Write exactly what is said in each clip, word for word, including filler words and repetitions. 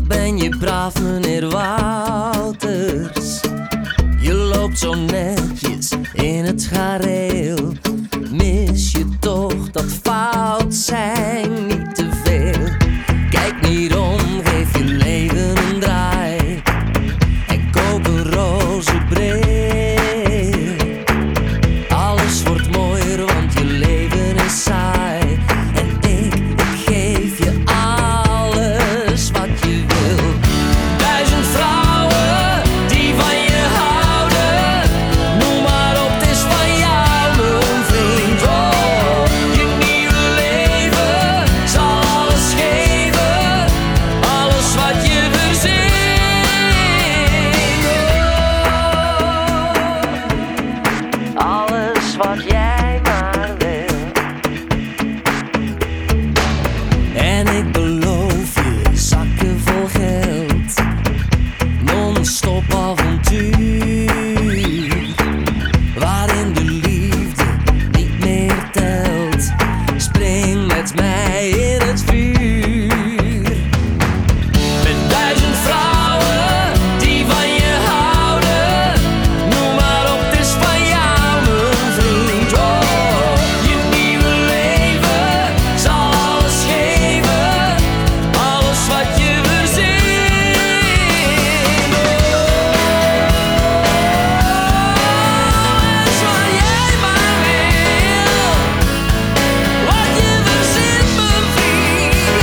Wat ben je braaf, meneer Wouters. Je loopt zo netjes in het gareel. Mis je toch dat fout zijn niet te veel? Kijk niet om, geef je leven een draai en koop een roze bril. Alles wordt mooier, want je leven is saai. En ik, ik geef je alles wat je wil. Duizend vrouwen die van je houden, noem maar op, het is van jou, mijn vriend. Oh, je nieuwe leven zal alles geven, alles wat je verzint. Oh, alles wat jij maar wil. En ik beloof je zakken vol geld, non-stop avontuur, waarin de liefde niet meer telt. Spring met mij in het vuur. Met duizend vrouwen die van je houden, noem maar op, het is van jou, mijn vriend. Oh, je nieuwe leven zal alles geven, alles wat je verzint. Alles wat jij maar wil, wat je verzint, mijn vriend.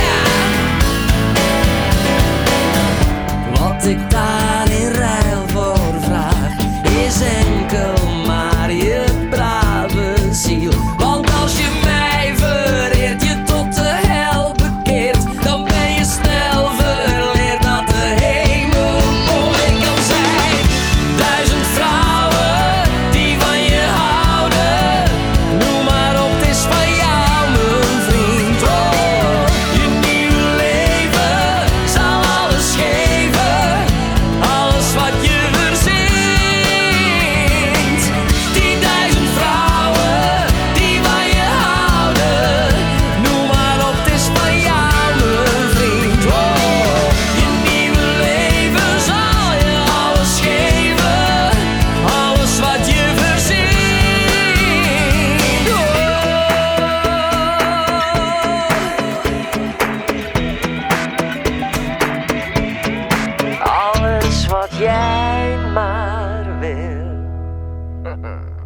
Ja. Wat ik daar in ruil voor vraag, is enkel maar je brave ziel. Want als je mij vereert, je tot de hel bekeert, dan ben je snel verleerd dat de hemel mooi kan zijn. Duizend vrouwen die van je houden, noem maar op, het is van jou, mijn vriend. Oh, je nieuwe leven zal alles geven, alles wat je verzint. Die duizend vrouwen die van je houden, noem maar op, het is van jou, mijn vriend. Oh, je nieuwe leven zal je alles geven, alles wat je verzint. Oh. Alles wat jij maar wil.